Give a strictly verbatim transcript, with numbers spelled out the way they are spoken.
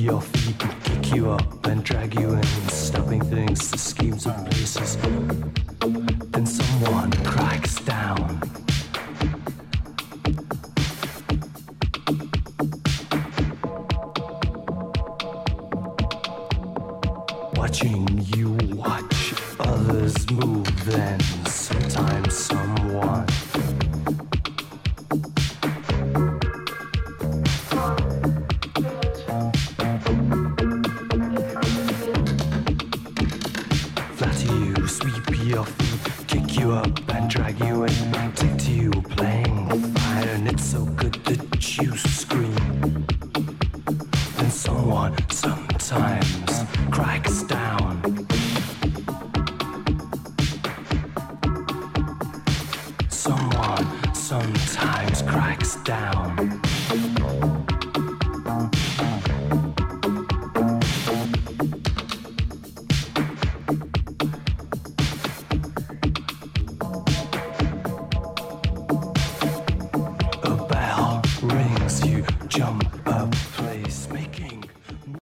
your feet and kick you up and drag you in, stopping things, the schemes of places. Then someone cracks down. Watching you watch others move, then sometimes someone flatter you, sweep your feet, kick you up and drag you in, take to you playing fire, and it's so good that you scream. Then someone sometimes cracks down. Someone sometimes cracks down.